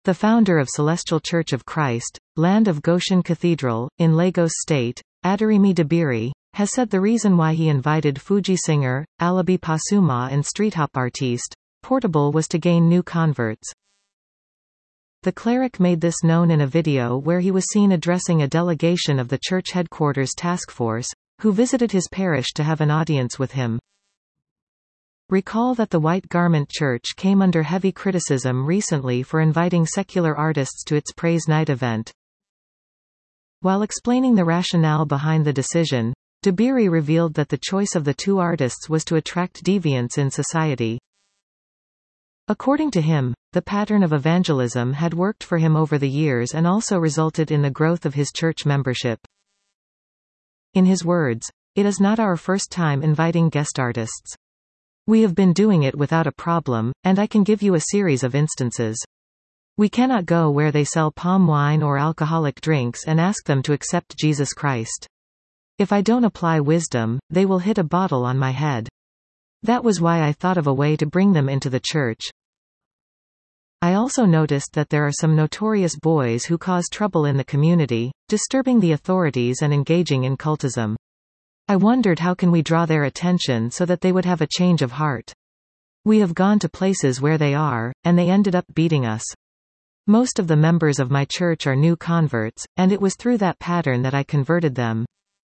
The founder of Celestial Church of Christ, Land of Goshen Cathedral, in Lagos State, Aderemi Dabiri, has said the reason why he invited Fuji singer, Alabi Pasuma and street hop artiste, Portable was to gain new converts. The cleric made this known in a video where he was seen addressing a delegation of the church headquarters task force, who visited his parish to have an audience with him. Recall that the White Garment Church came under heavy criticism recently for inviting secular artists to its Praise Night event. While explaining the rationale behind the decision, Dabiri revealed that the choice of the two artists was to attract deviants in society. According to him, the pattern of evangelism had worked for him over the years and also resulted in the growth of his church membership. In his words, "It is not our first time inviting guest artists. We have been doing it without a problem, and I can give you a series of instances. We cannot go where they sell palm wine or alcoholic drinks and ask them to accept Jesus Christ. If I don't apply wisdom, they will hit a bottle on my head. That was why I thought of a way to bring them into the church. I also noticed that there are some notorious boys who cause trouble in the community, disturbing the authorities and engaging in cultism. I wondered how can we draw their attention so that they would have a change of heart. We have gone to places where they are, and they ended up beating us. Most of the members of my church are new converts, and it was through that pattern that I converted them."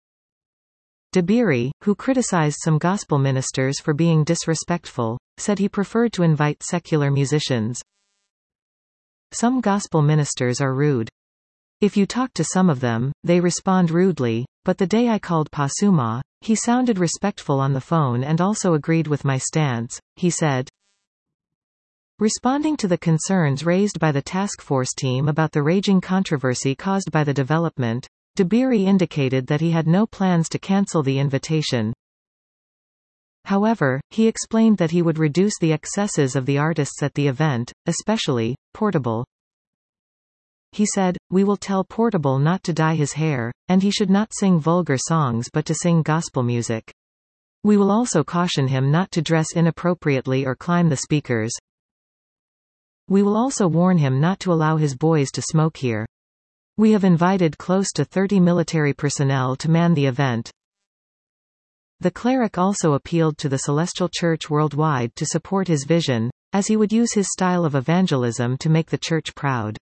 Dabiri, who criticized some gospel ministers for being disrespectful, said he preferred to invite secular musicians. "Some gospel ministers are rude. If you talk to some of them, they respond rudely, but the day I called Pasuma, he sounded respectful on the phone and also agreed with my stance," he said. Responding to the concerns raised by the task force team about the raging controversy caused by the development, Dabiri indicated that he had no plans to cancel the invitation. However, he explained that he would reduce the excesses of the artists at the event, especially Portable. He said, "We will tell Portable not to dye his hair, and he should not sing vulgar songs but to sing gospel music. We will also caution him not to dress inappropriately or climb the speakers. We will also warn him not to allow his boys to smoke here. We have invited close to 30 military personnel to man the event." The cleric also appealed to the Celestial Church worldwide to support his vision, as he would use his style of evangelism to make the church proud.